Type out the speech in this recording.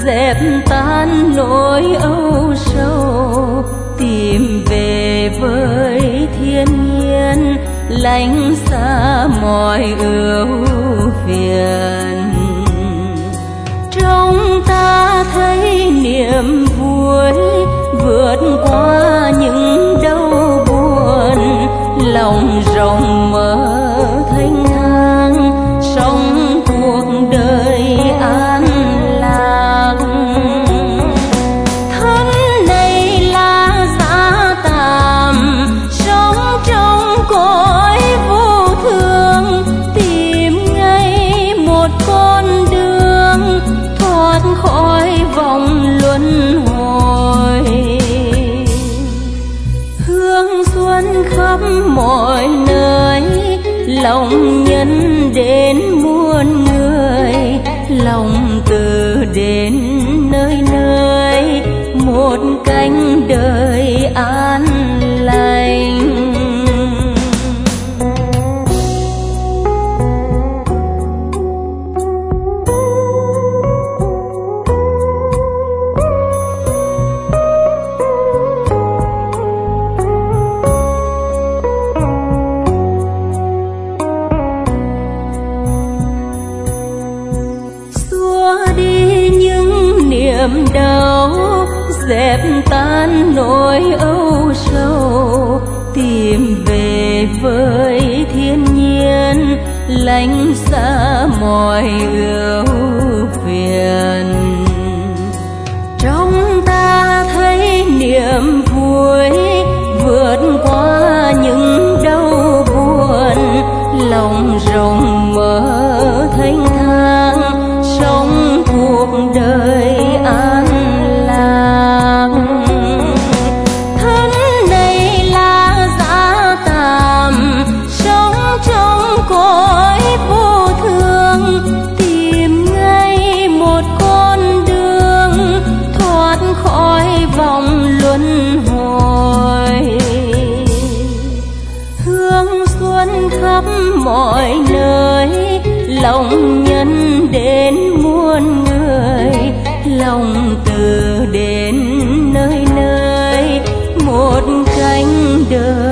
dẹp tan nỗi âu sầu, tìm về với thiên nhiên, lánh xa mọi ưu phiền. Trong ta thấy niềm vui, vượt qua những đau buồn, lòng rộng mở thanh thang, sống cuộc đời an lạc. Thân này là giá tạm, sống trong cõi vô thường, tìm ngay một con đường thoát khỏi vòng luân hồi. Hương xuân khắp mọi nơi, lòng nhân đến muôn người, lòng từ đến nơi nơi, một cánh đời an lành. Niềm đau dẹp tan nỗi âu sầu, tìm về với thiên nhiên, lánh xa mọi ưu phiền. Trong ta thấy niềm vui, vượt qua những đau buồn, lòng rộng mở thanh thang, sống cuộc đời an lạc. Thân này là giá tạm, sống trong cõi vô thường, tìm ngay một con đường thoát khỏi vòng luân hồi. Hương xuân khắp mọi nơi, lòng nhân đến muôn người, lòng từ đến nơi nơi, một cánh đời